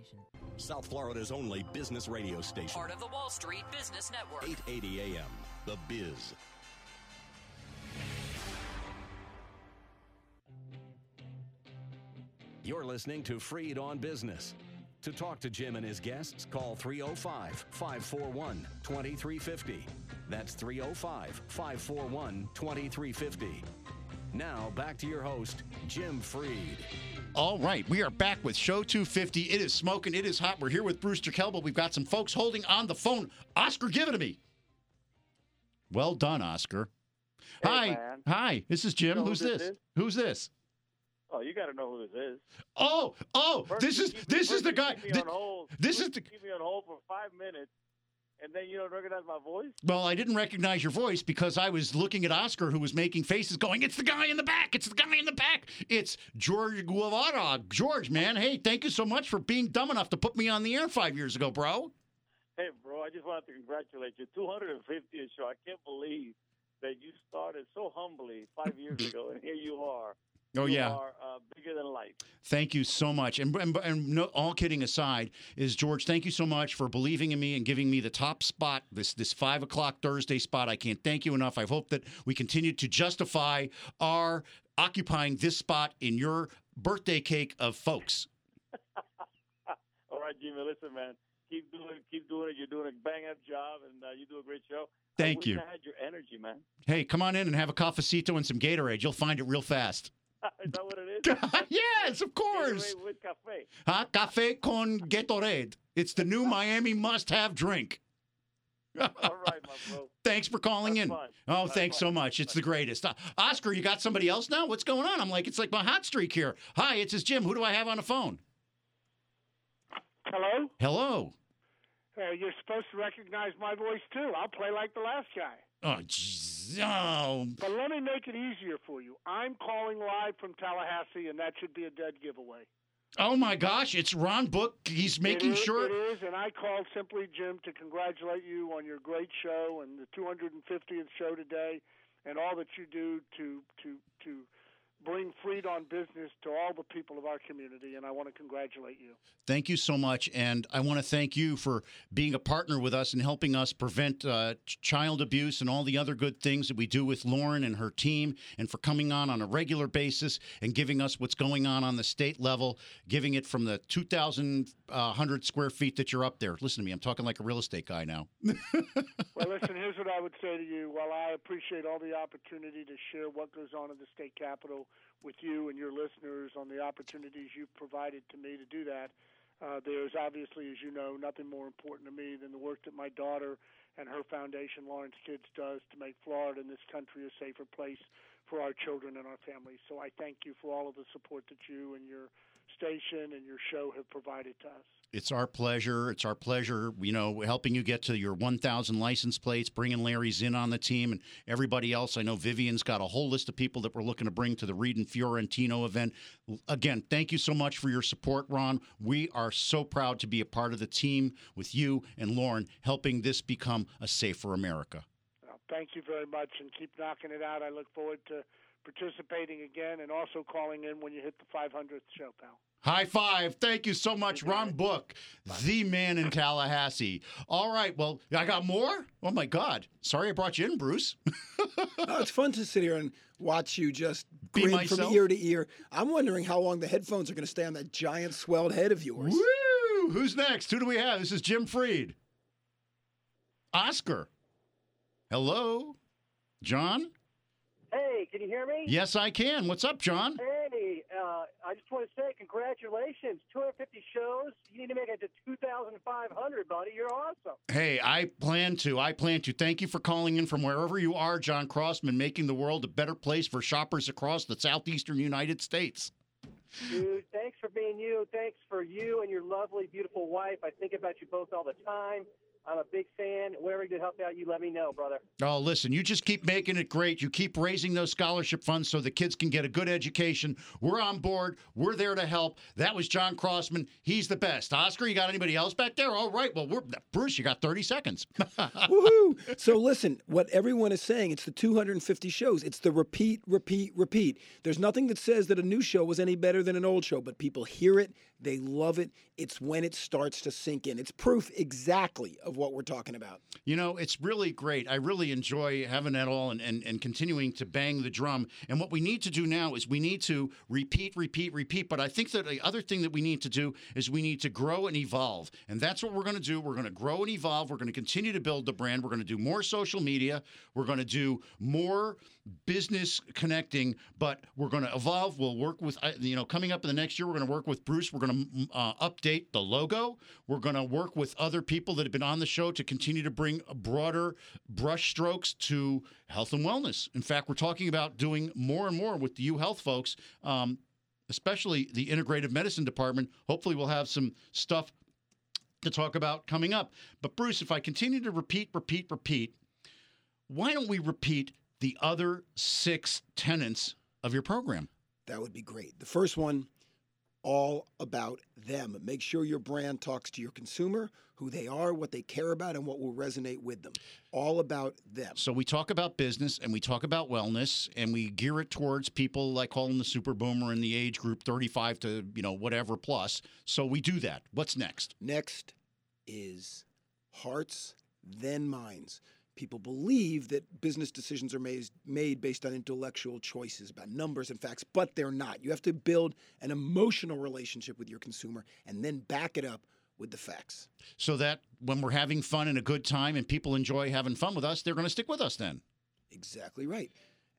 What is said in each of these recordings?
South Florida's only business radio station. Part of the Wall Street Business Network. 880 AM, The Biz. You're listening to Freed on Business. To talk to Jim and his guests, call 305-541-2350. That's 305-541-2350. Now, back to your host, Jim Freed. All right, we are back with Show 250. It is smoking. It is hot. We're here with Brewster Kelble. We've got some folks holding on the phone. Oscar, give it to me. Well done, Oscar. Hey, Hi. man. Hi, this is Jim. You know Who's who this? this is? Who's this? Oh, you got to know who this is. Oh, First this you is keep- this first is the you guy. keep me on hold. This First is the you keep me on hold for 5 minutes, and then you don't recognize my voice. Well, I didn't recognize your voice because I was looking at Oscar, who was making faces going, it's the guy in the back. It's the guy in the back. It's George Guevara. George, man, hey, thank you so much for being dumb enough to put me on the air 5 years ago, bro. Hey, bro, I just wanted to congratulate you. 250th show. I can't believe that you started so humbly 5 years ago, and here you are. Oh, You yeah. are bigger than life. Thank you so much. And no, all kidding aside, is George, thank you so much for believing in me and giving me the top spot, this 5 o'clock Thursday spot. I can't thank you enough. I hope that we continue to justify our occupying this spot in your birthday cake of folks. All right, Jimmy, listen, man. Keep doing it. You're doing a bang-up job, and you do a great show. Thank I wish you. I had your energy, man. Hey, come on in and have a cafecito and some Gatorade. You'll find it real fast. Is that what it is? Yes, of course. Gatorade with cafe. Café con Gatorade. It's the new Miami must-have drink. All right, my bro. Thanks for calling in. Fun. Oh, That's thanks so fun. much. It's the greatest. Oscar, you got somebody else now? What's going on? It's like my hot streak here. Hi, it's Jim. Who do I have on the phone? Hello? Hello. You're supposed to recognize my voice, too. I'll play like the last guy. Oh, jeez. Oh. But let me make it easier for you. I'm calling live from Tallahassee, and that should be a dead giveaway. Oh, my gosh. It's Ron Book. He's making sure. It is, and I called simply, Jim, to congratulate you on your great show and the 250th show today and all that you do to bring Freed on Business to all the people of our community, and I want to congratulate you. Thank you so much, and I want to thank you for being a partner with us and helping us prevent child abuse and all the other good things that we do with Lauren and her team, and for coming on a regular basis and giving us what's going on the state level, giving it from the 2,100 square feet that you're up there. Listen to me, I'm talking like a real estate guy now. Well, listen, here's what I would say to you. While I appreciate all the opportunity to share what goes on in the state capitol with you and your listeners on the opportunities you've provided to me to do that, there's obviously, as you know, nothing more important to me than the work that my daughter and her foundation, Lawrence Kids, does to make Florida and this country a safer place for our children and our families. So I thank you for all of the support that you and your station and your show have provided to us. It's our pleasure. It's our pleasure, helping you get to your 1,000 license plates, bringing Larry's in on the team, and everybody else. I know Vivian's got a whole list of people that we're looking to bring to the Reed and Fiorentino event. Again, thank you so much for your support, Ron. We are so proud to be a part of the team with you and Lauren, helping this become a safer America. Well, thank you very much, and keep knocking it out. I look forward to participating again and also calling in when you hit the 500th show, pal. High five. Thank you so much, Ron Book, the man in Tallahassee. All right. Well, I got more? Oh, my God. Sorry I brought you in, Bruce. No, it's fun to sit here and watch you just Be grin myself. from ear to ear. I'm wondering how long the headphones are going to stay on that giant swelled head of yours. Woo! Who's next? Who do we have? This is Jim Freed. Oscar. Hello? John? Hey, can you hear me? Yes, I can. What's up, John? Hey, I just want to say congratulations. 250 shows. You need to make it to 2,500, buddy. You're awesome. Hey, I plan to. Thank you for calling in from wherever you are, John Crossman, making the world a better place for shoppers across the southeastern United States. Dude, thanks for being you. Thanks for you and your lovely, beautiful wife. I think about you both all the time. I'm a big fan. Whatever you can help me out, you let me know, brother. Oh, listen, you just keep making it great. You keep raising those scholarship funds so the kids can get a good education. We're on board. We're there to help. That was John Crossman. He's the best. Oscar, you got anybody else back there? All right. Well, Bruce, you got 30 seconds. Woohoo! So listen, what everyone is saying, it's the 250 shows. It's the repeat, repeat, repeat. There's nothing that says that a new show was any better than an old show, but people hear it. They love it. It's when it starts to sink in. It's proof exactly of what we're talking about. You know, it's really great. I really enjoy having that all and continuing to bang the drum. And what we need to do now is we need to repeat, repeat, repeat. But I think that the other thing that we need to do is we need to grow and evolve. And that's what we're going to do. We're going to grow and evolve. We're going to continue to build the brand. We're going to do more social media. We're going to do more business connecting, but we're going to evolve. We'll work with, coming up in the next year, we're going to work with Bruce. We're going to update the logo. We're going to work with other people that have been on the show to continue to bring broader brush strokes to health and wellness. In fact, we're talking about doing more and more with the UHealth folks, especially the integrative medicine department. Hopefully we'll have some stuff to talk about coming up. But Bruce, if I continue to repeat, why don't we repeat the other 6 tenets of your program? That would be great. The first one, all about them. Make sure your brand talks to your consumer, who they are, what they care about, and what will resonate with them. All about them. So we talk about business and we talk about wellness and we gear it towards people, I call them the super boomer in the age group 35 to, whatever plus. So we do that. What's next? Next is hearts, then minds. People believe that business decisions are made based on intellectual choices about numbers and facts, but they're not. You have to build an emotional relationship with your consumer and then back it up with the facts. So that when we're having fun and a good time and people enjoy having fun with us, they're going to stick with us then. Exactly right.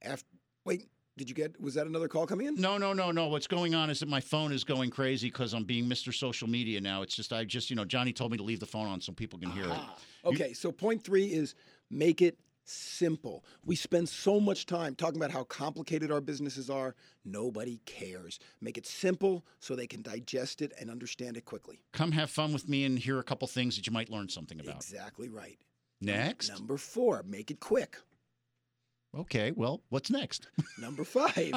Was that another call coming in? No. What's going on is that my phone is going crazy because I'm being Mr. Social Media now. It's just, Johnny told me to leave the phone on so people can hear it. Okay, so point 3 is make it simple. We spend so much time talking about how complicated our businesses are. Nobody cares. Make it simple so they can digest it and understand it quickly. Come have fun with me and hear a couple things that you might learn something about. Exactly right. Next. Number 4, make it quick. Okay, well, what's next? Number 5,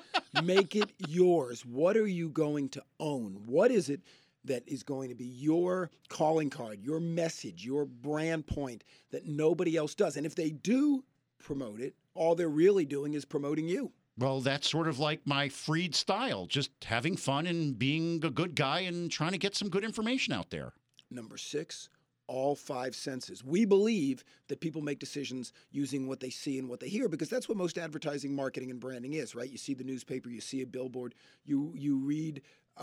make it yours. What are you going to own? What is it that is going to be your calling card, your message, your brand point that nobody else does? And if they do promote it, all they're really doing is promoting you. Well, that's sort of like my Freed style, just having fun and being a good guy and trying to get some good information out there. Number 6, all 5 senses. We believe that people make decisions using what they see and what they hear because that's what most advertising, marketing, and branding is, right? You see the newspaper, you see a billboard, you read,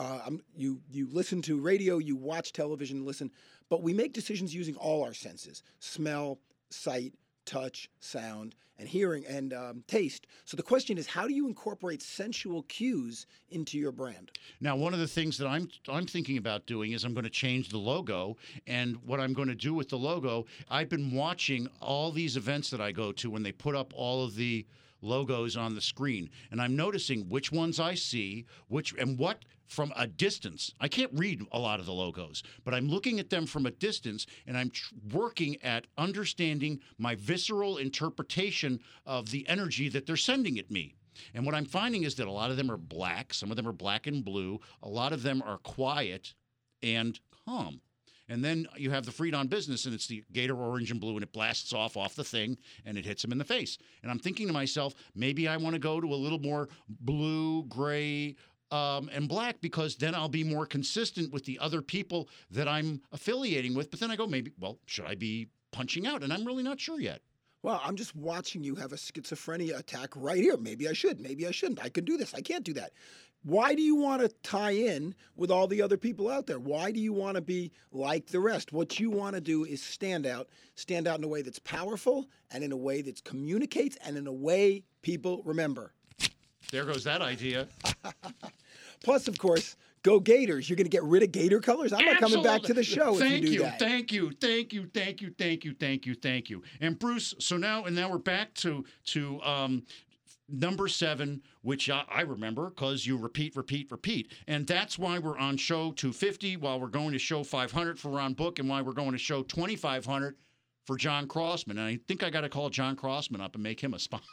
you listen to radio, you watch television, listen, but we make decisions using all our senses: smell, sight, touch, sound, and hearing, and taste. So the question is, how do you incorporate sensual cues into your brand? Now, one of the things that I'm thinking about doing is I'm going to change the logo. And what I'm going to do with the logo, I've been watching all these events that I go to when they put up all of the logos on the screen. And I'm noticing which ones I see, what from a distance. I can't read a lot of the logos, but I'm looking at them from a distance, and I'm working at understanding my visceral interpretation of the energy that they're sending at me. And what I'm finding is that a lot of them are black, some of them are black and blue, a lot of them are quiet and calm. And then you have the Freed on Business, and it's the Gator orange and blue, and it blasts off the thing, and it hits them in the face. And I'm thinking to myself, maybe I want to go to a little more blue, gray, and black, because then I'll be more consistent with the other people that I'm affiliating with. But then I go, should I be punching out? And I'm really not sure yet. Well, I'm just watching you have a schizophrenia attack right here. Maybe I should. Maybe I shouldn't. I can do this. I can't do that. Why do you want to tie in with all the other people out there? Why do you want to be like the rest? What you want to do is stand out in a way that's powerful and in a way that communicates and in a way people remember. There goes that idea. Plus, of course, go Gators. You're going to get rid of Gator colors? I'm not coming back to the show if you do that. Thank you. And Bruce, so now we're back to number 7, which I remember because you repeat. And that's why we're on show 250, while we're going to show 500 for Ron Book, and why we're going to show 2500 for John Crossman. And I think I got to call John Crossman up and make him a sponsor.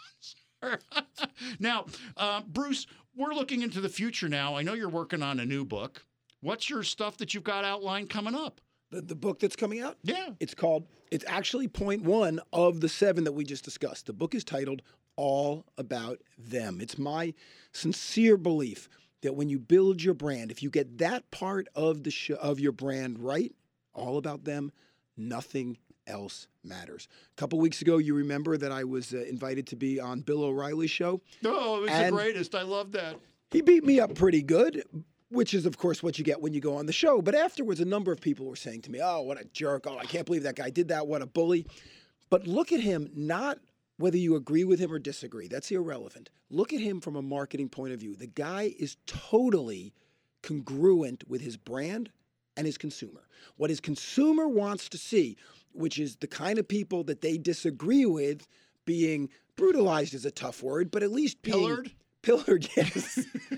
Now, Bruce, we're looking into the future now. I know you're working on a new book. What's your stuff that you've got outlined coming up? The book that's coming out? Yeah. It's actually point 1 of the 7 that we just discussed. The book is titled All About Them. It's my sincere belief that when you build your brand, if you get that part of of your brand right, all about them, nothing else matters. A couple weeks ago, you remember that I was invited to be on Bill O'Reilly's show. Oh, it was the greatest. I love that. He beat me up pretty good, which is, of course, what you get when you go on the show. But afterwards, a number of people were saying to me, oh, what a jerk. Oh, I can't believe that guy did that. What a bully. But look at him, not whether you agree with him or disagree. That's irrelevant. Look at him from a marketing point of view. The guy is totally congruent with his brand and his consumer. What his consumer wants to see, which is the kind of people that they disagree with being brutalized is a tough word, but at least being pillared, yes.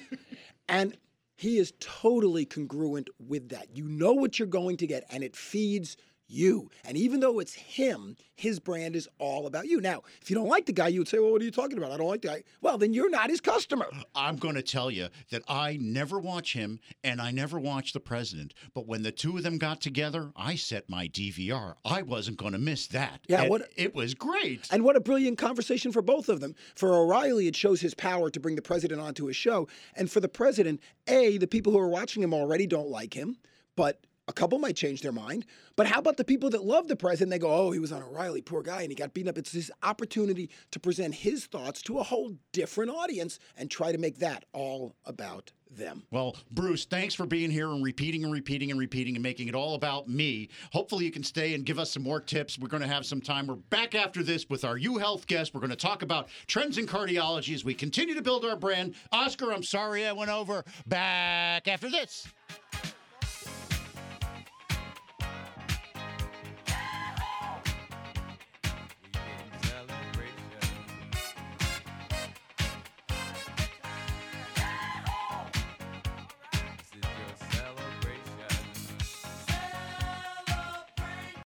And he is totally congruent with that. You know what you're going to get, and it feeds you. And even though it's him, his brand is all about you. Now, if you don't like the guy, you would say, well, what are you talking about? I don't like the guy. Well, then you're not his customer. I'm going to tell you that I never watch him and I never watch the president. But when the two of them got together, I set my DVR. I wasn't going to miss that. Yeah, it was great. And what a brilliant conversation for both of them. For O'Reilly, it shows his power to bring the president onto his show. And for the president, the people who are watching him already don't like him, but a couple might change their mind. But how about the people that love the president? They go, oh, he was on O'Reilly, poor guy, and he got beaten up. It's his opportunity to present his thoughts to a whole different audience and try to make that all about them. Well, Bruce, thanks for being here and repeating and making it all about me. Hopefully you can stay and give us some more tips. We're going to have some time. We're back after this with our UHealth guest. We're going to talk about trends in cardiology as we continue to build our brand. Oscar, I'm sorry I went over. Back after this.